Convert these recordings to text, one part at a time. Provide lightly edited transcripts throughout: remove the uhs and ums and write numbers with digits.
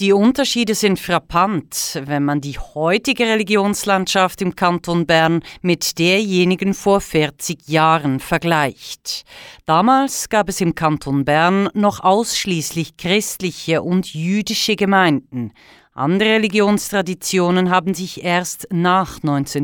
Die Unterschiede sind frappant, wenn man die heutige Religionslandschaft im Kanton Bern mit derjenigen vor 40 Jahren vergleicht. Damals gab es im Kanton Bern noch ausschließlich christliche und jüdische Gemeinden. Andere Religionstraditionen haben sich erst nach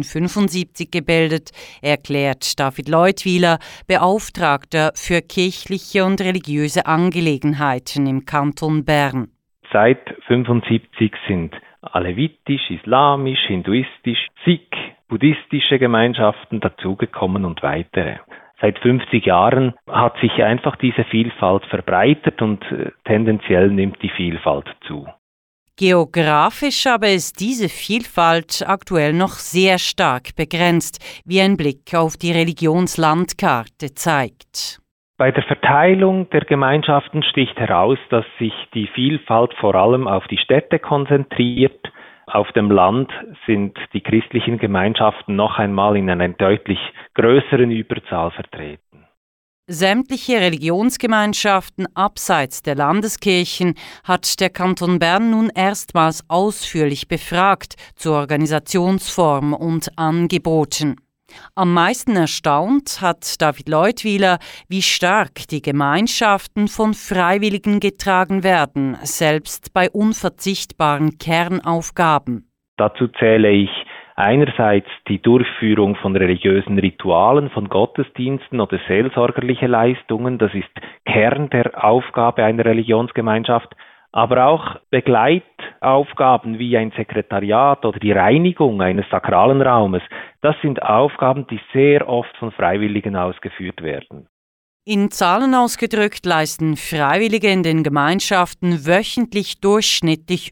1975 gebildet, erklärt David Leutwiler, Beauftragter für kirchliche und religiöse Angelegenheiten im Kanton Bern. Seit 1975 sind alevitisch, islamisch, hinduistisch, Sikh, buddhistische Gemeinschaften dazugekommen und weitere. Seit 50 Jahren hat sich einfach diese Vielfalt verbreitert und tendenziell nimmt die Vielfalt zu. Geografisch aber ist diese Vielfalt aktuell noch sehr stark begrenzt, wie ein Blick auf die Religionslandkarte zeigt. Bei der Verteilung der Gemeinschaften sticht heraus, dass sich die Vielfalt vor allem auf die Städte konzentriert. Auf dem Land sind die christlichen Gemeinschaften noch einmal in einer deutlich größeren Überzahl vertreten. Sämtliche Religionsgemeinschaften abseits der Landeskirchen hat der Kanton Bern nun erstmals ausführlich befragt zur Organisationsform und Angeboten. Am meisten erstaunt hat David Leutwiler, wie stark die Gemeinschaften von Freiwilligen getragen werden, selbst bei unverzichtbaren Kernaufgaben. Dazu zähle ich einerseits die Durchführung von religiösen Ritualen, von Gottesdiensten oder seelsorgerliche Leistungen. Das ist Kern der Aufgabe einer Religionsgemeinschaft. Aber auch Begleitaufgaben wie ein Sekretariat oder die Reinigung eines sakralen Raumes, das sind Aufgaben, die sehr oft von Freiwilligen ausgeführt werden. In Zahlen ausgedrückt leisten Freiwillige in den Gemeinschaften wöchentlich durchschnittlich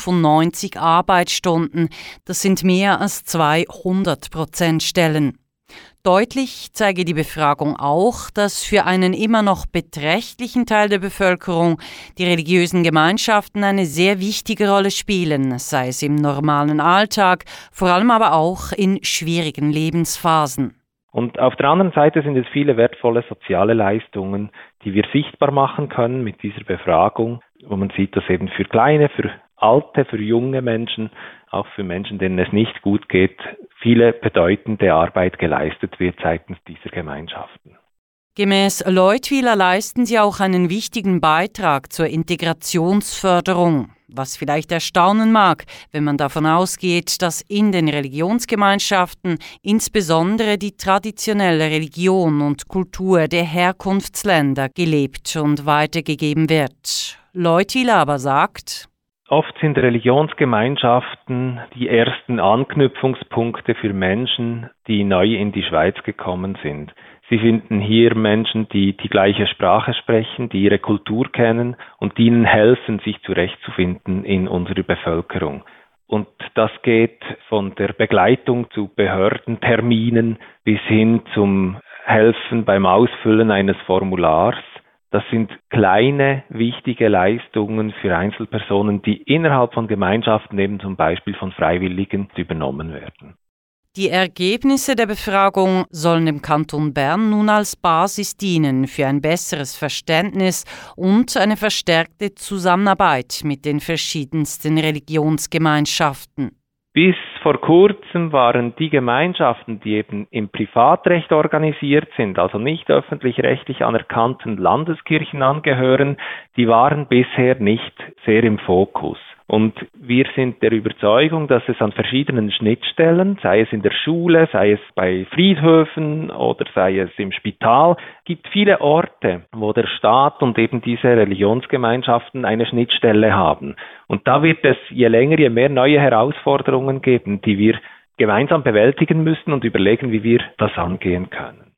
95 Arbeitsstunden. Das sind mehr als 200% Stellen. Deutlich zeige die Befragung auch, dass für einen immer noch beträchtlichen Teil der Bevölkerung die religiösen Gemeinschaften eine sehr wichtige Rolle spielen, sei es im normalen Alltag, vor allem aber auch in schwierigen Lebensphasen. Und auf der anderen Seite sind es viele wertvolle soziale Leistungen, die wir sichtbar machen können mit dieser Befragung, wo man sieht, dass eben für kleine, für alte, für junge Menschen, auch für Menschen, denen es nicht gut geht, viele bedeutende Arbeit geleistet wird seitens dieser Gemeinschaften. Gemäß Leutwiler leisten sie auch einen wichtigen Beitrag zur Integrationsförderung, was vielleicht erstaunen mag, wenn man davon ausgeht, dass in den Religionsgemeinschaften insbesondere die traditionelle Religion und Kultur der Herkunftsländer gelebt und weitergegeben wird. Leutwiler aber sagt: Oft sind Religionsgemeinschaften die ersten Anknüpfungspunkte für Menschen, die neu in die Schweiz gekommen sind. Sie finden hier Menschen, die die gleiche Sprache sprechen, die ihre Kultur kennen und die ihnen helfen, sich zurechtzufinden in unserer Bevölkerung. Und das geht von der Begleitung zu Behördenterminen bis hin zum Helfen beim Ausfüllen eines Formulars. Das sind kleine, wichtige Leistungen für Einzelpersonen, die innerhalb von Gemeinschaften, eben zum Beispiel von Freiwilligen, übernommen werden. Die Ergebnisse der Befragung sollen dem Kanton Bern nun als Basis dienen für ein besseres Verständnis und eine verstärkte Zusammenarbeit mit den verschiedensten Religionsgemeinschaften. Bis vor kurzem waren die Gemeinschaften, die eben im Privatrecht organisiert sind, also nicht öffentlich-rechtlich anerkannten Landeskirchen angehören, die waren bisher nicht sehr im Fokus. Und wir sind der Überzeugung, dass es an verschiedenen Schnittstellen, sei es in der Schule, sei es bei Friedhöfen oder sei es im Spital, gibt viele Orte, wo der Staat und eben diese Religionsgemeinschaften eine Schnittstelle haben. Und da wird es je länger, je mehr neue Herausforderungen geben, die wir gemeinsam bewältigen müssen und überlegen, wie wir das angehen können.